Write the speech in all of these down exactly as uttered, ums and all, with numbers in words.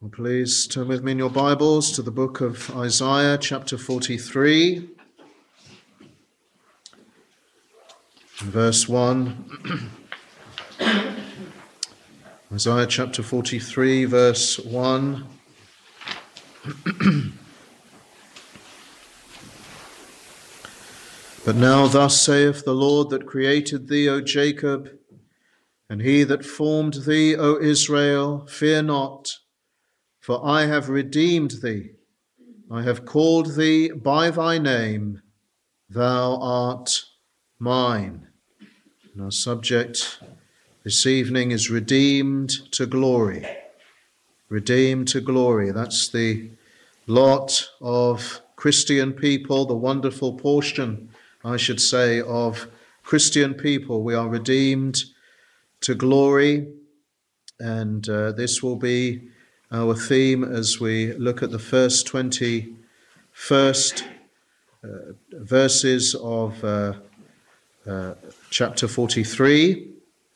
Well, please turn with me in your Bibles to the book of Isaiah, chapter forty-three, verse one. Isaiah chapter forty-three, verse one. But now thus saith the Lord that created thee, O Jacob, and he that formed thee, O Israel, fear not, for I have redeemed thee. I have called thee by thy name, thou art mine. And our subject this evening is redeemed to glory. Redeemed to glory. That's the lot of Christian people, the wonderful portion, I should say, of Christian people. We are redeemed to glory, and uh, this will be our theme as we look at the first twenty-first uh, verses of uh, uh, chapter forty-three.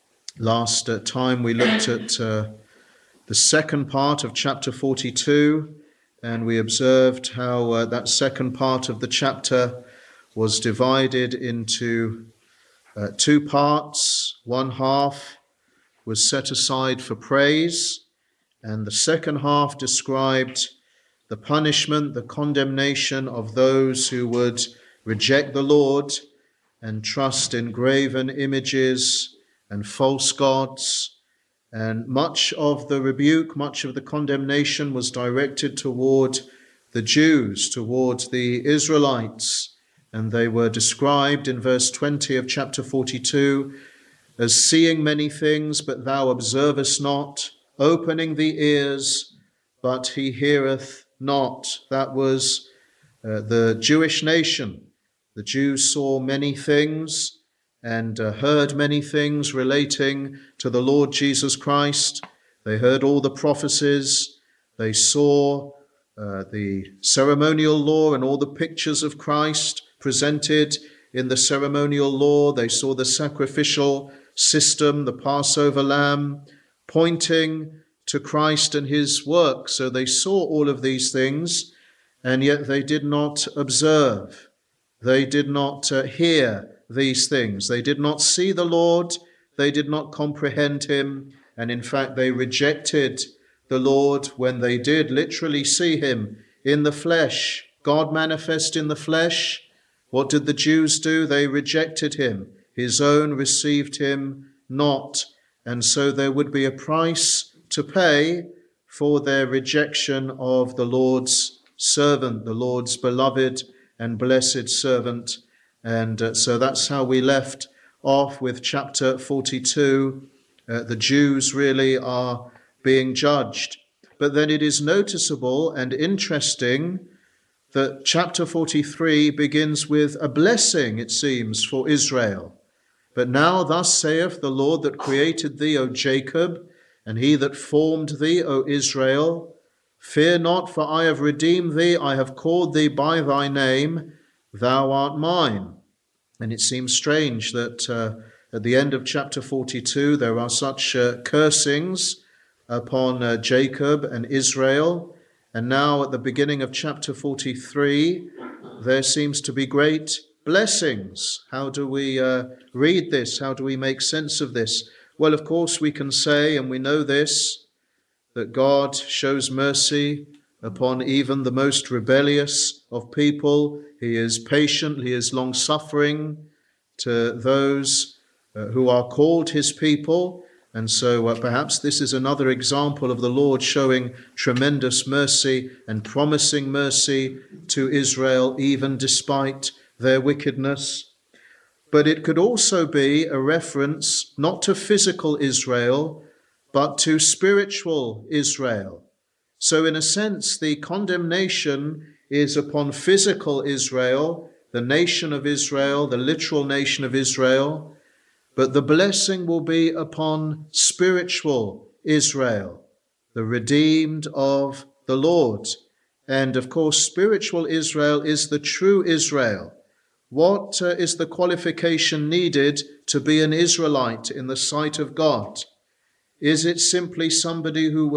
Last uh, time we looked at uh, the second part of chapter forty-two, and we observed how uh, that second part of the chapter was divided into uh, two parts. One half was set aside for praise, and the second half described the punishment, the condemnation of those who would reject the Lord and trust in graven images and false gods. And much of the rebuke, much of the condemnation was directed toward the Jews, toward the Israelites. And they were described in verse twenty of chapter forty-two as seeing many things, but thou observest not, opening the ears, but he heareth not. That was uh, the Jewish nation. The Jews saw many things and uh, heard many things relating to the Lord Jesus Christ. They heard all the prophecies. They saw uh, the ceremonial law and all the pictures of Christ presented in the ceremonial law. They saw the sacrificial system, the Passover lamb, pointing to Christ and his work. So they saw all of these things, and yet they did not observe. They did not uh, hear these things. They did not see the Lord. They did not comprehend him. And in fact, they rejected the Lord when they did literally see him in the flesh. God manifest in the flesh. What did the Jews do? They rejected him. His own received him not. And so there would be a price to pay for their rejection of the Lord's servant, the Lord's beloved and blessed servant. And uh, so that's how we left off with chapter forty-two. Uh, the Jews really are being judged. But then it is noticeable and interesting that chapter forty-three begins with a blessing, it seems, for Israel. But now thus saith the Lord that created thee, O Jacob, and he that formed thee, O Israel, fear not, for I have redeemed thee, I have called thee by thy name, thou art mine. And it seems strange that uh, at the end of chapter forty-two there are such uh, cursings upon uh, Jacob and Israel, and now at the beginning of chapter forty-three there seems to be great blessings. How do we uh, read this? How do we make sense of this? Well, of course, we can say, and we know this, that God shows mercy upon even the most rebellious of people. He is patient, he is long-suffering to those uh, who are called his people. And so uh, perhaps this is another example of the Lord showing tremendous mercy and promising mercy to Israel, even despite their wickedness. But it could also be a reference not to physical Israel, but to spiritual Israel. So in a sense, the condemnation is upon physical Israel, the nation of Israel, the literal nation of Israel, but the blessing will be upon spiritual Israel, the redeemed of the Lord. And of course, spiritual Israel is the true Israel. What uh, is the qualification needed to be an Israelite in the sight of God? Is it simply somebody who was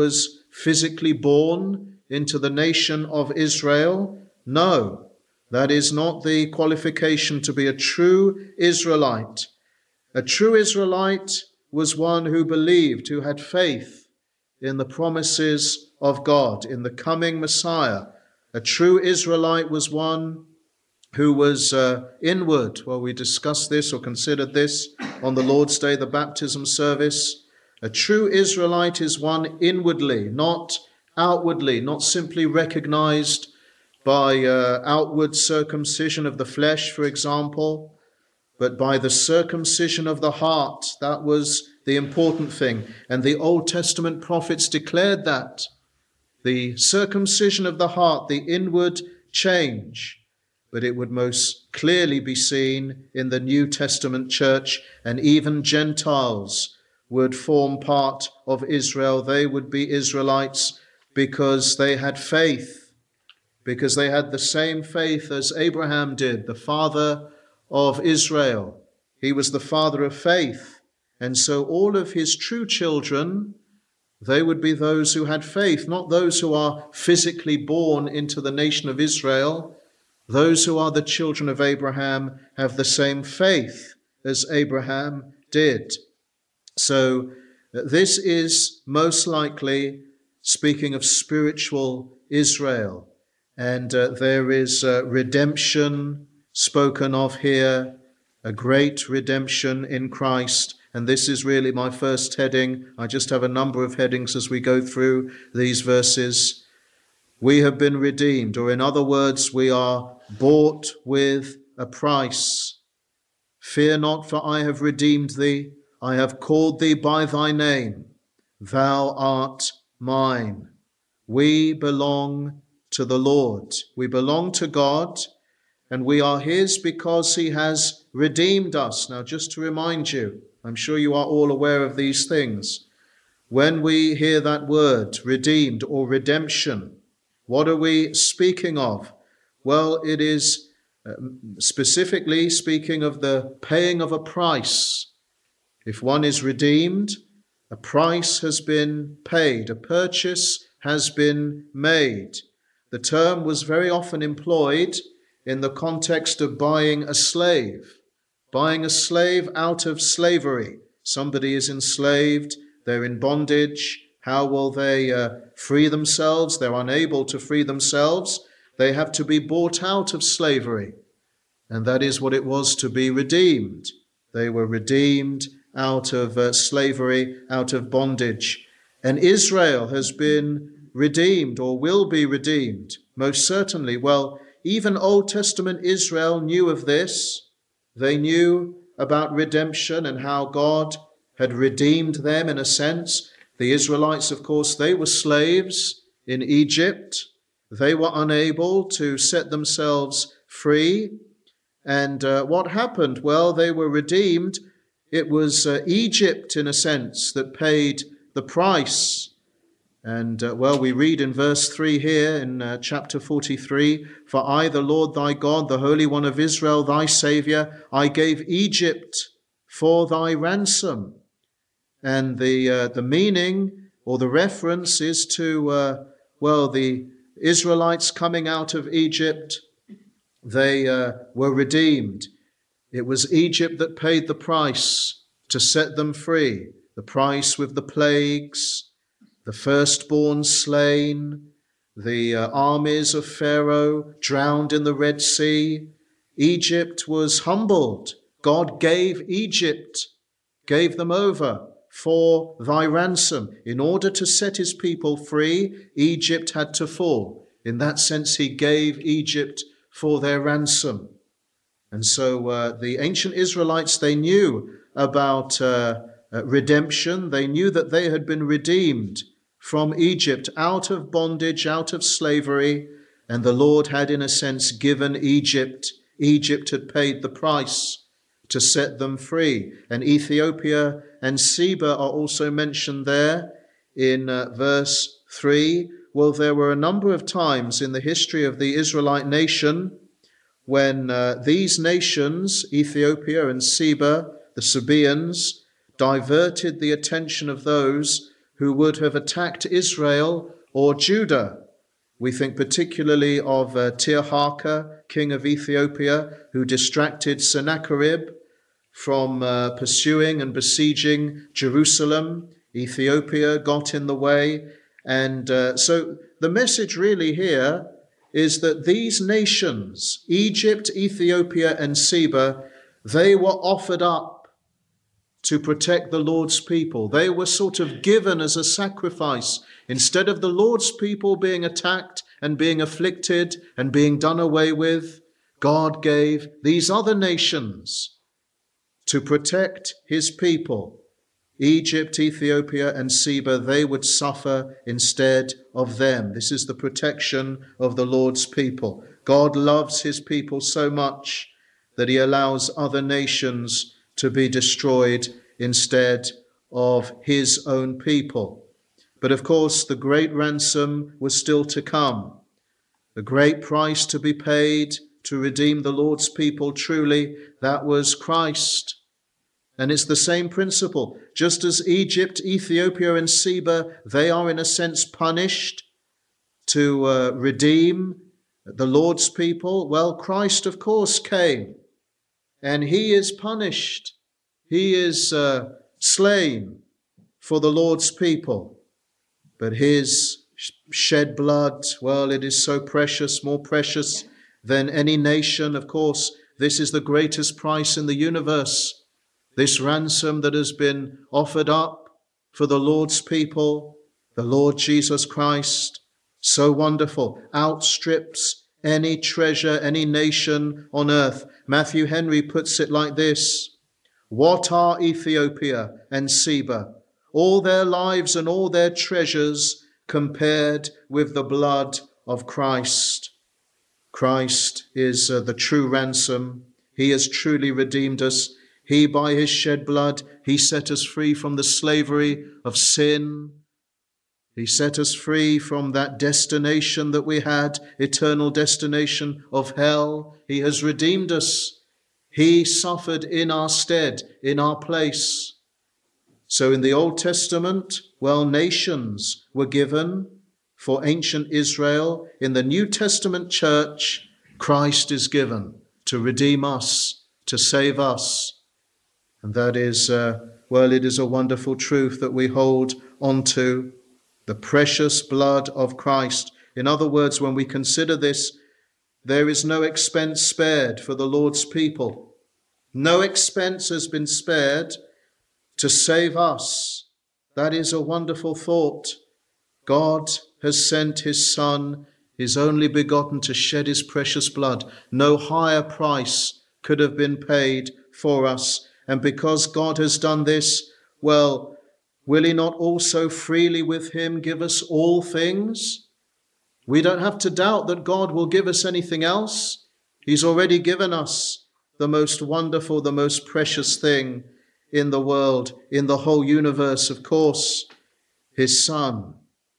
physically born into the nation of Israel? No, that is not the qualification to be a true Israelite. A true Israelite was one who believed, who had faith in the promises of God, in the coming Messiah. A true Israelite was one who was uh, inward. Well, we discussed this or considered this on the Lord's Day, the baptism service. A true Israelite is one inwardly, not outwardly, not simply recognized by uh, outward circumcision of the flesh, for example, but by the circumcision of the heart. That was the important thing. And the Old Testament prophets declared that. The circumcision of the heart, the inward change. But it would most clearly be seen in the New Testament church, and even Gentiles would form part of Israel. They would be Israelites because they had faith, because they had the same faith as Abraham did, the father of Israel. He was the father of faith. And so all of his true children, they would be those who had faith, not those who are physically born into the nation of Israel. Those who are the children of Abraham have the same faith as Abraham did. So this is most likely speaking of spiritual Israel. And uh, there is uh, redemption spoken of here, a great redemption in Christ. And this is really my first heading. I just have a number of headings as we go through these verses. We have been redeemed, or in other words, we are bought with a price. Fear not, for I have redeemed thee. I have called thee by thy name. Thou art mine. We belong to the Lord. We belong to God, and we are his because he has redeemed us. Now, just to remind you, I'm sure you are all aware of these things. When we hear that word, redeemed or redemption, what are we speaking of? Well, it is um, specifically speaking of the paying of a price. If one is redeemed, a price has been paid, a purchase has been made. The term was very often employed in the context of buying a slave, buying a slave out of slavery. Somebody is enslaved, they're in bondage. How will they uh, free themselves? They're unable to free themselves. They have to be bought out of slavery. And that is what it was to be redeemed. They were redeemed out of uh, slavery, out of bondage. And Israel has been redeemed, or will be redeemed, most certainly. Well, even Old Testament Israel knew of this. They knew about redemption and how God had redeemed them in a sense. The Israelites, of course, they were slaves in Egypt. They were unable to set themselves free. And uh, what happened? Well, they were redeemed. It was uh, Egypt, in a sense, that paid the price. And, uh, well, we read in verse three here in uh, chapter forty-three, "For I, the Lord thy God, the Holy One of Israel, thy Saviour, I gave Egypt for thy ransom." And the uh, the meaning or the reference is to, uh, well, the Israelites coming out of Egypt. They uh, were redeemed. It was Egypt that paid the price to set them free. The price with the plagues, the firstborn slain, the uh, armies of Pharaoh drowned in the Red Sea. Egypt was humbled. God gave Egypt, gave them over for thy ransom. In order to set his people free, Egypt had to fall. In that sense, he gave Egypt for their ransom. And so uh, the ancient Israelites, they knew about uh, uh, redemption. They knew that they had been redeemed from Egypt, out of bondage, out of slavery. And the Lord had, in a sense, given Egypt. Egypt had paid the price to set them free. And Ethiopia and Seba are also mentioned there in uh, verse three. Well, there were a number of times in the history of the Israelite nation when uh, these nations, Ethiopia and Seba, the Sabaeans, diverted the attention of those who would have attacked Israel or Judah. We think particularly of uh, Tirhaka, king of Ethiopia, who distracted Sennacherib from uh, pursuing and besieging Jerusalem. Ethiopia got in the way. And uh, so the message really here is that these nations, Egypt, Ethiopia, and Seba, they were offered up to protect the Lord's people. They were sort of given as a sacrifice. Instead of the Lord's people being attacked and being afflicted and being done away with, God gave these other nations to protect his people. Egypt, Ethiopia, and Seba, they would suffer instead of them. This is the protection of the Lord's people. God loves his people so much that he allows other nations to be destroyed instead of his own people. But of course, the great ransom was still to come. The great price to be paid to redeem the Lord's people truly, that was Christ. And it's the same principle. Just as Egypt, Ethiopia, and Seba, they are in a sense punished to uh, redeem the Lord's people. Well, Christ, of course, came, and he is punished. He is uh, slain for the Lord's people. But his shed blood, well, it is so precious, more precious than any nation. Of course, this is the greatest price in the universe. This ransom that has been offered up for the Lord's people, the Lord Jesus Christ, so wonderful, outstrips any treasure, any nation on earth. Matthew Henry puts it like this: what are Ethiopia and Seba? All their lives and all their treasures compared with the blood of Christ. Christ is uh, the true ransom. He has truly redeemed us. He, by his shed blood, he set us free from the slavery of sin. He set us free from that destination that we had, eternal destination of hell. He has redeemed us. He suffered in our stead, in our place. So in the Old Testament, well, nations were given for ancient Israel. In the New Testament church, Christ is given to redeem us, to save us. And that is, uh, well, it is a wonderful truth that we hold onto, the precious blood of Christ. In other words, when we consider this, there is no expense spared for the Lord's people. No expense has been spared to save us. That is a wonderful thought. God has sent his Son, his only begotten, to shed his precious blood. No higher price could have been paid for us. And because God has done this, well, will he not also freely with him give us all things? We don't have to doubt that God will give us anything else. He's already given us the most wonderful, the most precious thing in the world, in the whole universe, of course, his Son.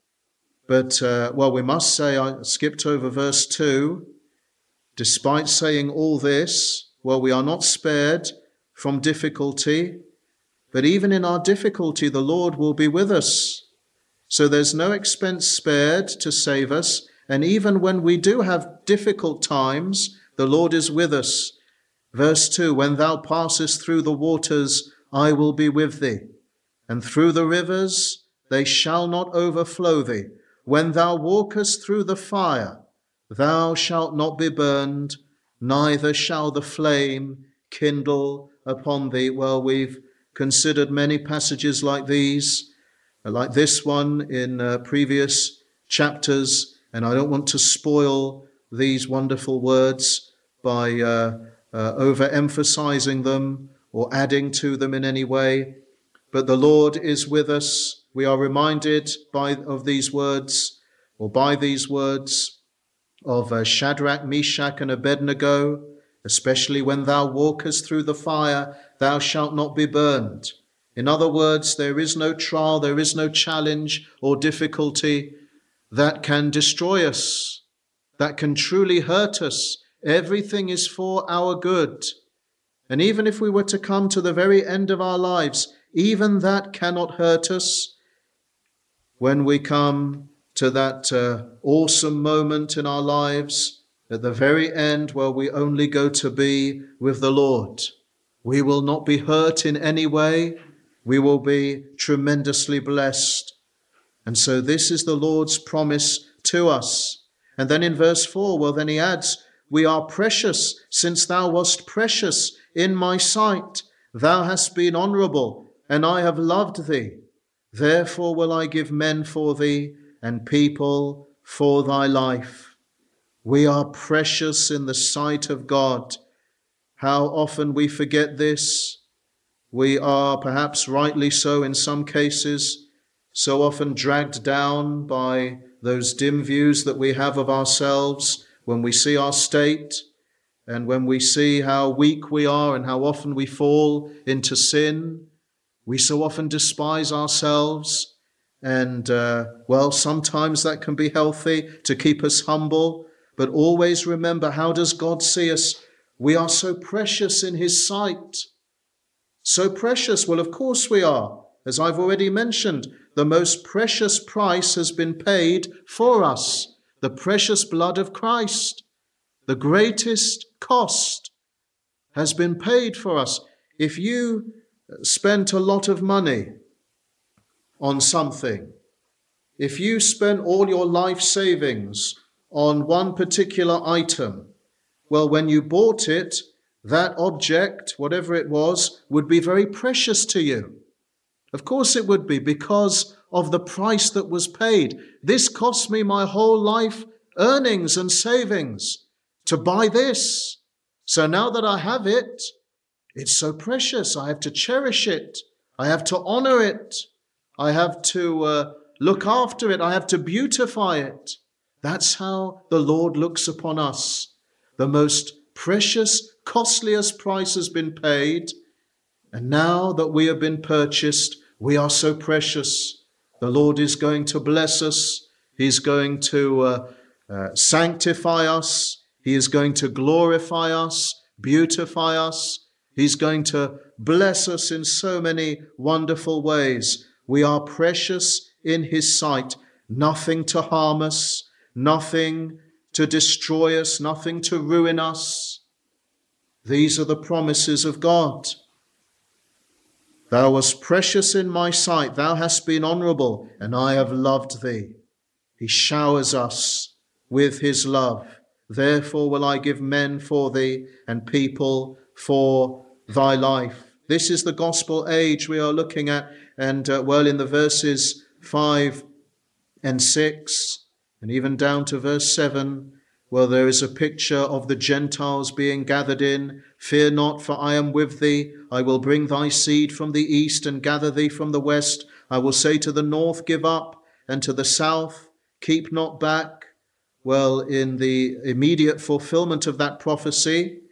But, uh, well, we must say, I skipped over verse two. Despite saying all this, well, we are not spared from difficulty, but even in our difficulty, the Lord will be with us. So there's no expense spared to save us. And even when we do have difficult times, the Lord is with us. Verse two, when thou passest through the waters, I will be with thee. And through the rivers, they shall not overflow thee. When thou walkest through the fire, thou shalt not be burned, neither shall the flame kindle upon thee. Well, we've considered many passages like these, like this one in uh, previous chapters, and I don't want to spoil these wonderful words by uh, uh, overemphasizing them or adding to them in any way. But the Lord is with us. We are reminded by of these words, or by these words, of uh, Shadrach, Meshach, and Abednego, especially when thou walkest through the fire, thou shalt not be burned. In other words, there is no trial, there is no challenge or difficulty that can destroy us, that can truly hurt us. Everything is for our good. And even if we were to come to the very end of our lives, even that cannot hurt us. when we come to that uh, awesome moment in our lives at the very end where we only go to be with the Lord. We will not be hurt in any way. We will be tremendously blessed. And so this is the Lord's promise to us. And then in verse four, well, then he adds, we are precious, since thou wast precious in my sight. Thou hast been honorable, and I have loved thee. Therefore will I give men for thee, and people for thy life. We are precious in the sight of God. How often we forget this. We are, perhaps rightly so in some cases, so often dragged down by those dim views that we have of ourselves when we see our state and when we see how weak we are and how often we fall into sin. We so often despise ourselves, and, uh, well, sometimes that can be healthy to keep us humble, but always remember, how does God see us? We are so precious in his sight. So precious. Well, of course we are. As I've already mentioned, the most precious price has been paid for us, the precious blood of Christ. The greatest cost has been paid for us. If you spent a lot of money on something, if you spent all your life savings on one particular item, well, when you bought it, that object, whatever it was, would be very precious to you. Of course it would be, because of the price that was paid. This cost me my whole life earnings and savings to buy this. So now that I have it, it's so precious. I have to cherish it. I have to honor it. I have to uh, look after it. I have to beautify it. That's how the Lord looks upon us. The most precious, costliest price has been paid. And now that we have been purchased, we are so precious. The Lord is going to bless us. He's going to uh, uh, sanctify us. He is going to glorify us, beautify us. He's going to bless us in so many wonderful ways. We are precious in his sight. Nothing to harm us, nothing to destroy us, nothing to ruin us. These are the promises of God. Thou wast precious in my sight, thou hast been honorable, and I have loved thee. He showers us with his love. Therefore will I give men for thee, and people for thy life. This is the gospel age we are looking at, and uh, well, in the verses five and six, and even down to verse seven, well, there is a picture of the Gentiles being gathered in. Fear not, for I am with thee. I will bring thy seed from the east and gather thee from the west. I will say to the north, give up, and to the south, keep not back. Well, in the immediate fulfillment of that prophecy,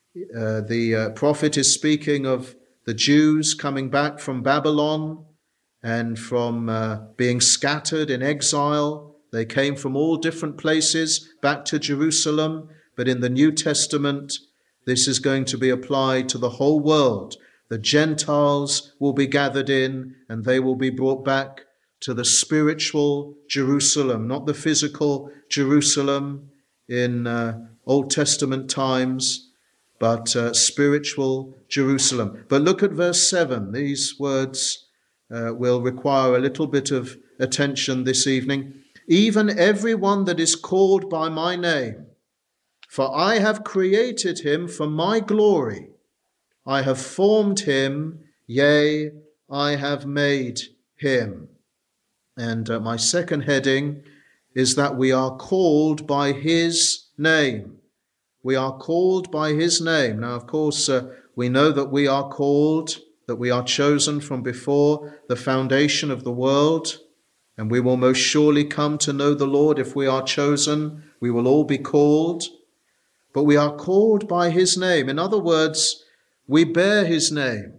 uh, the uh, prophet is speaking of the Jews coming back from Babylon and from uh, being scattered in exile. They came from all different places back to Jerusalem, but in the New Testament, this is going to be applied to the whole world. The Gentiles will be gathered in, and they will be brought back to the spiritual Jerusalem, not the physical Jerusalem in uh, Old Testament times, but uh, spiritual Jerusalem. But look at verse seven. These words uh, will require a little bit of attention this evening. Even everyone that is called by my name, for I have created him for my glory. I have formed him, yea, I have made him. And uh, my second heading is that we are called by his name. We are called by his name. Now, of course, uh, we know that we are called, that we are chosen from before the foundation of the world. And we will most surely come to know the Lord if we are chosen. We will all be called. But we are called by his name. In other words, we bear his name.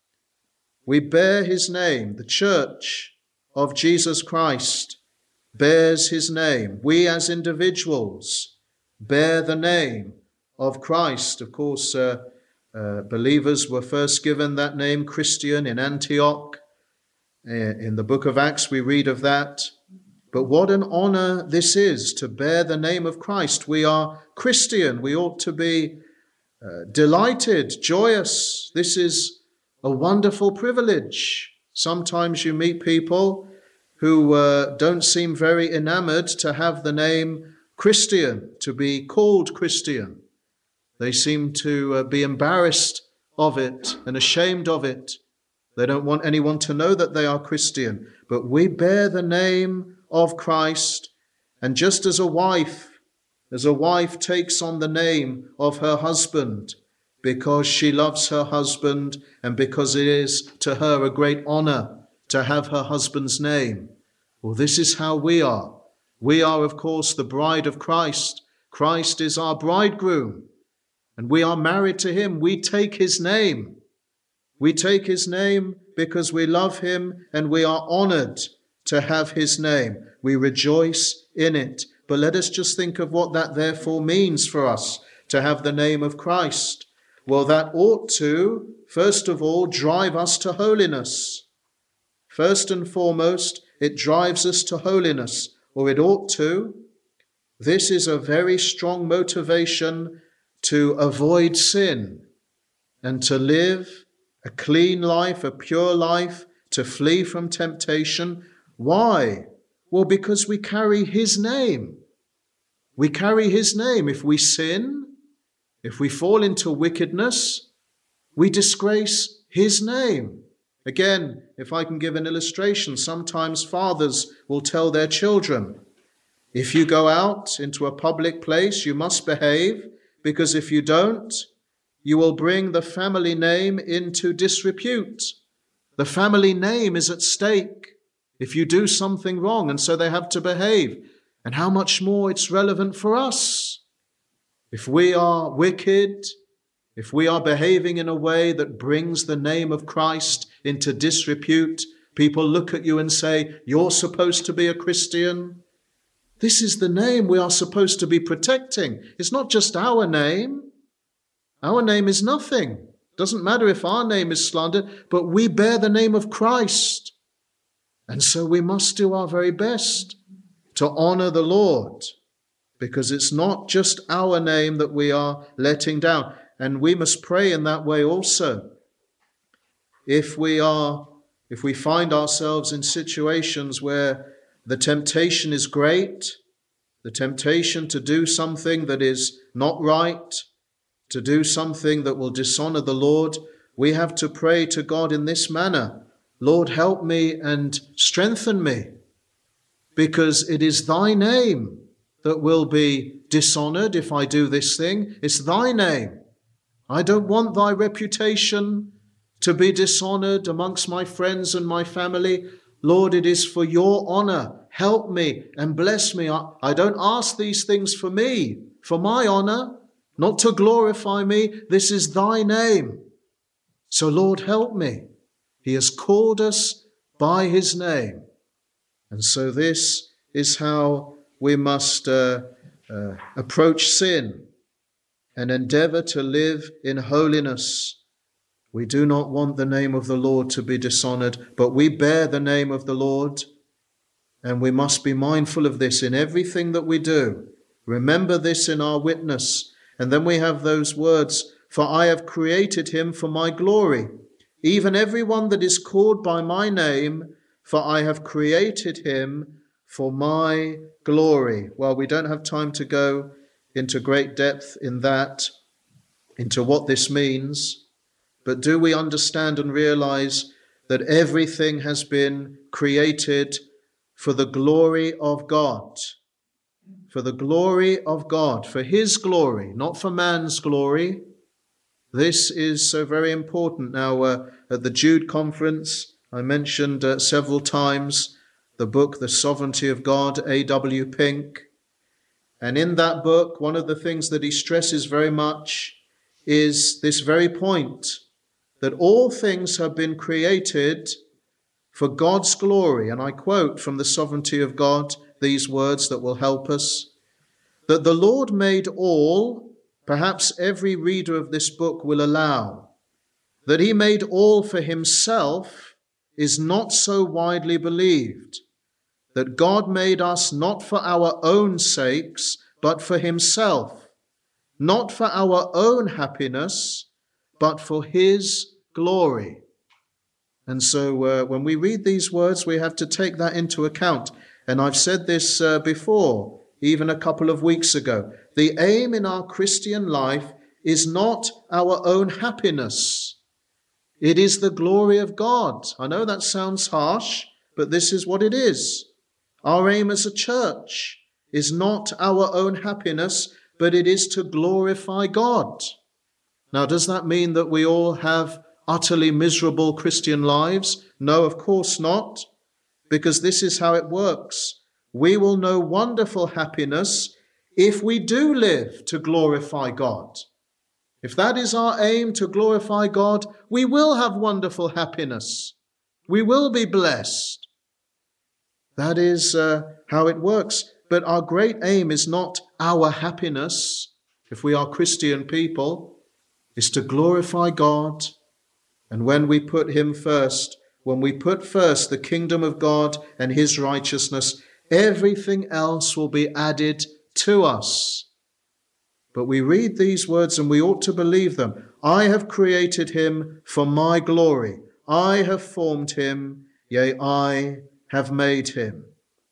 We bear his name. The church of Jesus Christ bears his name. We as individuals bear the name of Christ. Of course, uh, uh, believers were first given that name, Christian, in Antioch. In the book of Acts, we read of that. But what an honor this is to bear the name of Christ. We are Christian. We ought to be uh, delighted, joyous. This is a wonderful privilege. Sometimes you meet people who uh, don't seem very enamored to have the name Christian, to be called Christian. They seem to uh, be embarrassed of it and ashamed of it. They don't want anyone to know that they are Christian. But we bear the name of Christ, and just as a wife, as a wife takes on the name of her husband because she loves her husband and because it is to her a great honor to have her husband's name. Well, this is how we are. We are, of course, the bride of Christ. Christ is our bridegroom, and we are married to him. We take his name. We take his name because we love him and we are honored to have his name. We rejoice in it. But let us just think of what that therefore means for us to have the name of Christ. Well, that ought to, first of all, drive us to holiness. First and foremost, it drives us to holiness, or it ought to. This is a very strong motivation to avoid sin and to live a clean life, a pure life, to flee from temptation. Why? Well, because we carry his name. We carry his name. If we sin, if we fall into wickedness, we disgrace his name. Again, if I can give an illustration, sometimes fathers will tell their children, if you go out into a public place, you must behave, because if you don't, you will bring the family name into disrepute. The family name is at stake if you do something wrong, and so they have to behave. And how much more it's relevant for us. If we are wicked, if we are behaving in a way that brings the name of Christ into disrepute, people look at you and say, you're supposed to be a Christian. This is the name we are supposed to be protecting. It's not just our name. Our name is nothing. Doesn't matter if our name is slandered, but we bear the name of Christ. And so we must do our very best to honor the Lord, because it's not just our name that we are letting down. And we must pray in that way also. If we are, if we find ourselves in situations where the temptation is great, the temptation to do something that is not right, to do something that will dishonor the Lord, we have to pray to God in this manner. Lord, help me and strengthen me, because it is thy name that will be dishonored if I do this thing. It's thy name. I don't want thy reputation to be dishonored amongst my friends and my family. Lord, it is for your honor. Help me and bless me. I, I don't ask these things for me, for my honor, not to glorify me. This is thy name. So Lord, help me. He has called us by his name. And so this is how we must uh, uh, approach sin and endeavor to live in holiness. We do not want the name of the Lord to be dishonored, but we bear the name of the Lord, and we must be mindful of this in everything that we do. Remember this in our witness. And then we have those words, for I have created him for my glory, even everyone that is called by my name, for I have created him for my glory. Well, we don't have time to go into great depth in that, into what this means, but do we understand and realize that everything has been created for the glory of God? For the glory of God, for his glory, not for man's glory. This is so very important. Now, uh, at the Jude conference, I mentioned uh, several times the book, The Sovereignty of God, A W Pink. And in that book, one of the things that he stresses very much is this very point, that all things have been created for God's glory. And I quote from The Sovereignty of God these words that will help us, that the Lord made all, perhaps every reader of this book will allow, that he made all for himself is not so widely believed, that God made us not for our own sakes, but for himself, not for our own happiness, but for his glory. And so uh, when we read these words, we have to take that into account. And I've said this uh, before, even a couple of weeks ago. The aim in our Christian life is not our own happiness. It is the glory of God. I know that sounds harsh, but this is what it is. Our aim as a church is not our own happiness, but it is to glorify God. Now, does that mean that we all have utterly miserable Christian lives? No, of course not, because this is how it works. We will know wonderful happiness if we do live to glorify God. If that is our aim, to glorify God, we will have wonderful happiness. We will be blessed. That is uh, how it works. But our great aim is not our happiness, if we are Christian people, is to glorify God. And when we put him first, when we put first the kingdom of God and his righteousness, everything else will be added to us. But we read these words and we ought to believe them. I have created him for my glory. I have formed him, yea, I have made him.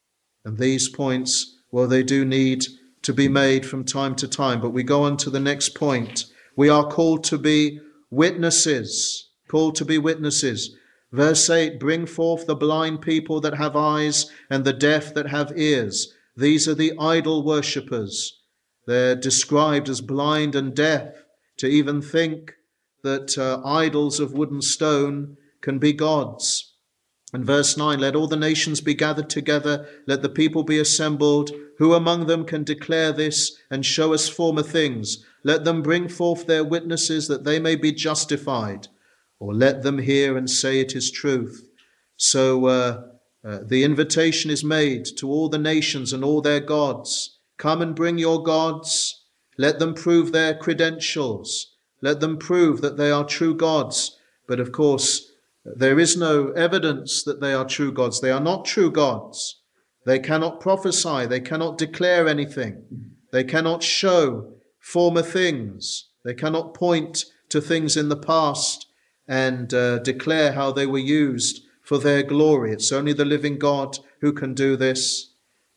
And these points, well, they do need to be made from time to time. But we go on to the next point. We are called to be witnesses, called to be witnesses. Verse eight, bring forth the blind people that have eyes and the deaf that have ears. These are the idol worshippers. They're described as blind and deaf. To even think that uh, idols of wood and stone can be gods. And verse nine, let all the nations be gathered together, let the people be assembled. Who among them can declare this and show us former things? Let them bring forth their witnesses that they may be justified, or let them hear and say it is truth. So uh, uh, the invitation is made to all the nations and all their gods. Come and bring your gods. Let them prove their credentials. Let them prove that they are true gods. But of course, there is no evidence that they are true gods. They are not true gods. They cannot prophesy. They cannot declare anything. They cannot show former things. They cannot point to things in the past and uh, declare how they were used for their glory. It's only the living God who can do this.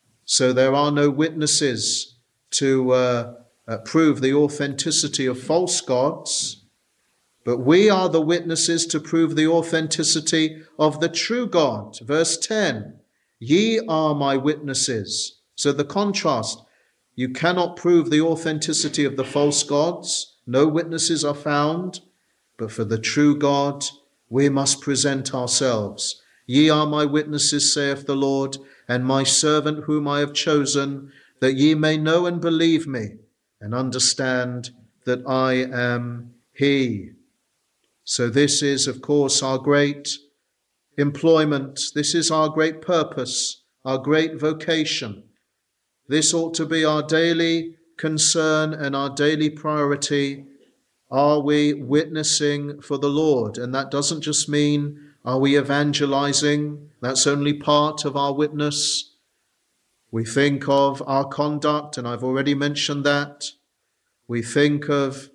So there are no witnesses to uh, uh, prove the authenticity of false gods, but we are the witnesses to prove the authenticity of the true God. Verse ten, ye are my witnesses. So the contrast, you cannot prove the authenticity of the false gods. No witnesses are found, but for the true God, we must present ourselves. Ye are my witnesses, saith the Lord, and my servant whom I have chosen, that ye may know and believe me, and understand that I am he. So this is, of course, our great employment. This is our great purpose, our great vocation. This ought to be our daily concern and our daily priority. Are we witnessing for the Lord? And that doesn't just mean, are we evangelizing? That's only part of our witness. We think of our conduct, and I've already mentioned that. We think of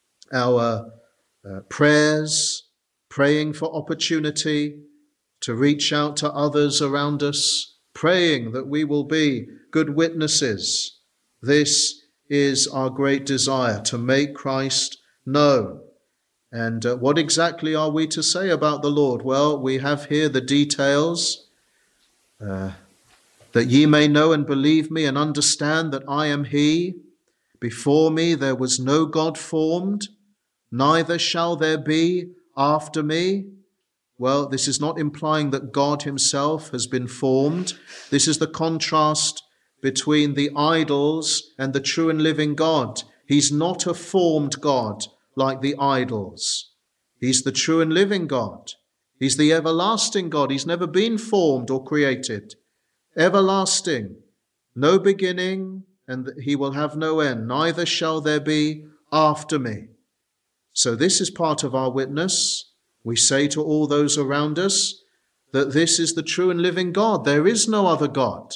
our uh, prayers, praying for opportunity to reach out to others around us, praying that we will be good witnesses. This is our great desire, to make Christ known. And uh, what exactly are we to say about the Lord? Well, we have here the details. Uh, that ye may know and believe me and understand that I am he. Before me there was no God formed, neither shall there be after me. Well, this is not implying that God himself has been formed. This is the contrast between the idols and the true and living God. He's not a formed God like the idols. He's the true and living God. He's the everlasting God. He's never been formed or created. Everlasting, no beginning, and he will have no end. Neither shall there be after me. So this is part of our witness. We say to all those around us, that this is the true and living God. There is no other God.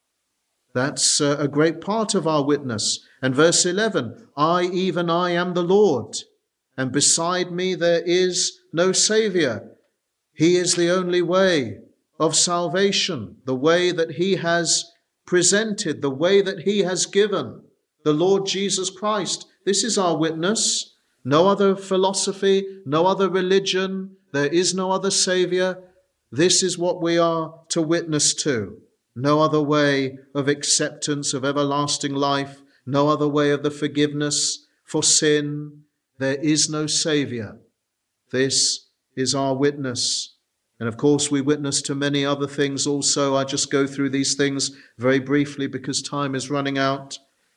That's a great part of our witness. And verse eleven, I, even I, am the Lord, and beside me there is no Saviour. He is the only way of salvation, the way that he has presented, the way that he has given, the Lord Jesus Christ. This is our witness. No other philosophy, no other religion. There is no other Saviour. This is what we are to witness to. No other way of acceptance of everlasting life, no other way of the forgiveness for sin. There is no Saviour. This is our witness. And of course, we witness to many other things also. I just go through these things very briefly because time is running out.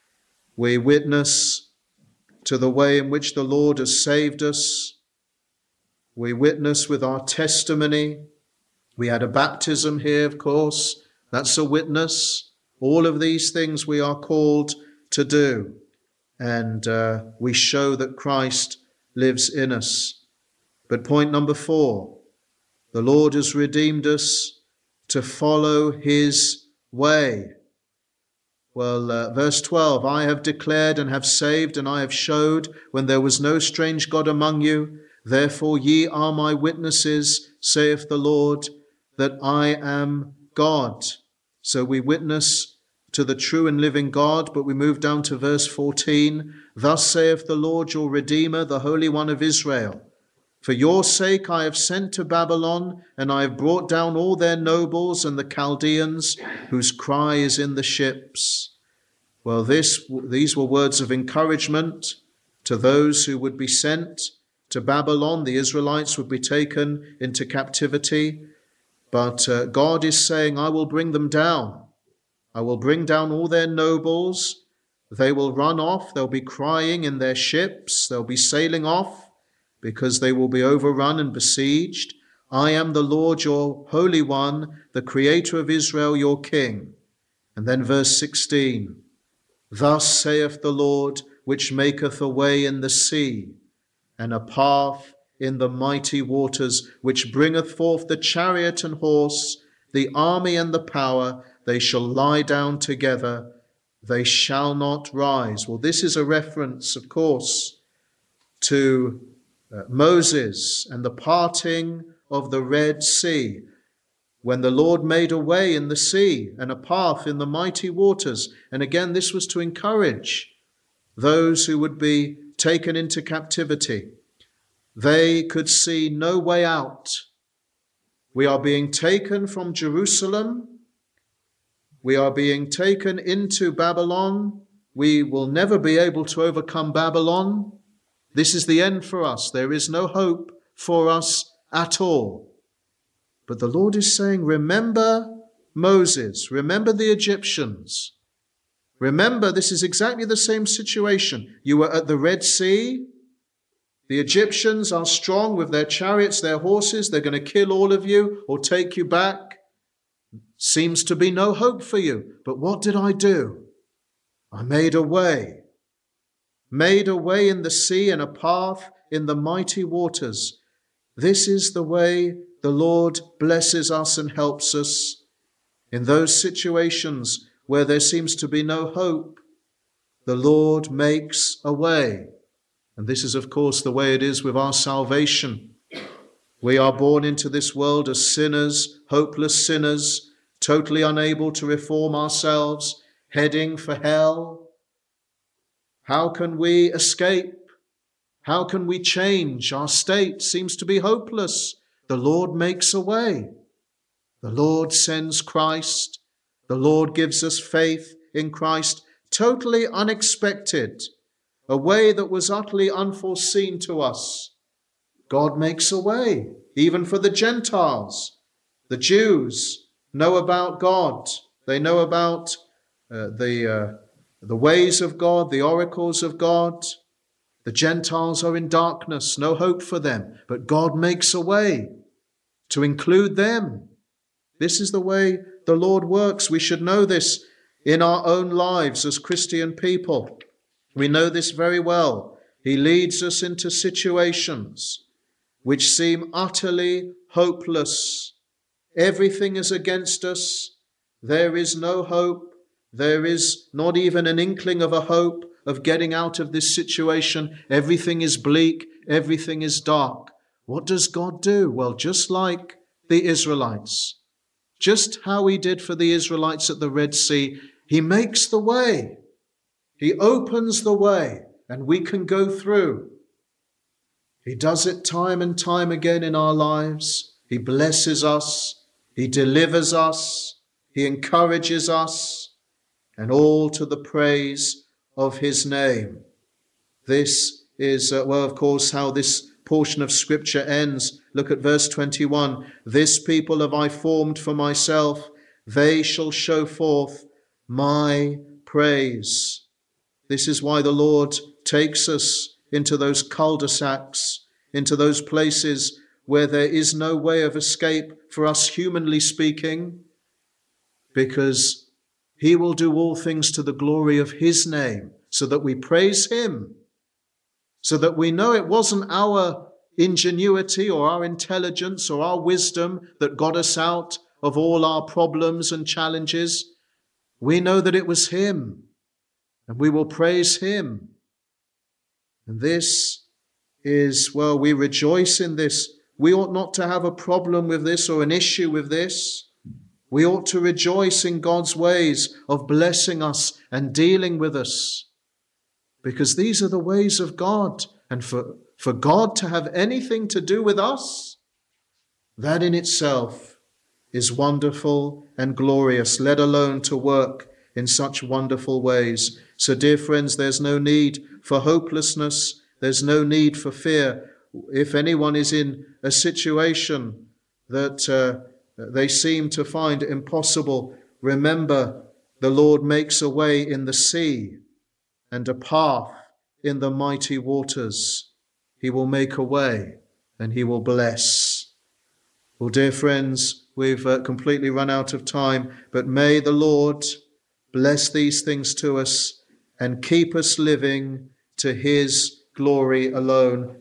We witness to the way in which the Lord has saved us. We witness with our testimony. We had a baptism here, of course. That's a witness. All of these things we are called to do. And uh, we show that Christ lives in us. But point number four, the Lord has redeemed us to follow his way. Well, uh, verse twelve, I have declared and have saved, and I have showed when there was no strange God among you. Therefore ye are my witnesses, saith the Lord, that I am God. So we witness to the true and living God, but we move down to verse fourteen. Thus saith the Lord your Redeemer, the Holy One of Israel. For your sake I have sent to Babylon, and I have brought down all their nobles and the Chaldeans, whose cry is in the ships. Well, this, these were words of encouragement to those who would be sent to Babylon. The Israelites would be taken into captivity. But uh, God is saying, I will bring them down. I will bring down all their nobles. They will run off. They'll be crying in their ships. They'll be sailing off because they will be overrun and besieged. I am the Lord, your Holy One, the Creator of Israel, your King. And then verse sixteen, thus saith the Lord, which maketh a way in the sea, and a path in the mighty waters, which bringeth forth the chariot and horse, the army and the power. They shall lie down together, they shall not rise. Well, this is a reference, of course, to uh, Moses and the parting of the Red Sea, when the Lord made a way in the sea and a path in the mighty waters. And again, this was to encourage those who would be taken into captivity. They could see no way out. We are being taken from Jerusalem. We are being taken into Babylon. We will never be able to overcome Babylon. This is the end for us. There is no hope for us at all. But the Lord is saying, remember Moses, remember the Egyptians. Remember, this is exactly the same situation. You were at the Red Sea. The Egyptians are strong with their chariots, their horses. They're going to kill all of you or take you back. Seems to be no hope for you. But what did I do? I made a way. Made a way in the sea and a path in the mighty waters. This is the way the Lord blesses us and helps us in those situations where there seems to be no hope. The Lord makes a way. And this is, of course, the way it is with our salvation. We are born into this world as sinners, hopeless sinners, totally unable to reform ourselves, heading for hell. How can we escape? How can we change? Our state seems to be hopeless. The Lord makes a way. The Lord sends Christ. The Lord gives us faith in Christ, totally unexpected, a way that was utterly unforeseen to us. God makes a way, even for the Gentiles. The Jews know about God. They know about uh, the, uh, the ways of God, the oracles of God. The Gentiles are in darkness, no hope for them, but God makes a way to include them. This is the way the Lord works. We should know this in our own lives as Christian people. We know this very well. He leads us into situations which seem utterly hopeless, Everything is against us. There is no hope. There is not even an inkling of a hope of getting out of this situation. Everything is bleak. Everything is dark. What does God do? Well, just like the Israelites, just how he did for the Israelites at the Red Sea, he makes the way. He opens the way and we can go through. He does it time and time again in our lives. He blesses us. He delivers us. He encourages us. And all to the praise of his name. This is, uh, well, of course, how this portion of Scripture ends. Look at verse twenty-one. This people have I formed for myself. They shall show forth my praise. This is why the Lord takes us into those cul-de-sacs, into those places where there is no way of escape for us, humanly speaking, because he will do all things to the glory of his name, so that we praise him, so that we know it wasn't our ingenuity or our intelligence or our wisdom that got us out of all our problems and challenges. We know that it was him, and we will praise him. And this is, well, we rejoice in this. We ought not to have a problem with this or an issue with this. We ought to rejoice in God's ways of blessing us and dealing with us, because these are the ways of God. And for, for God to have anything to do with us, that in itself is wonderful and glorious, let alone to work in such wonderful ways. So, dear friends, there's no need for hopelessness. There's no need for fear. If anyone is in a situation that uh, they seem to find impossible, remember, the Lord makes a way in the sea and a path in the mighty waters. He will make a way and he will bless. Well, dear friends, we've uh, completely run out of time, but may the Lord bless these things to us and keep us living to his glory alone.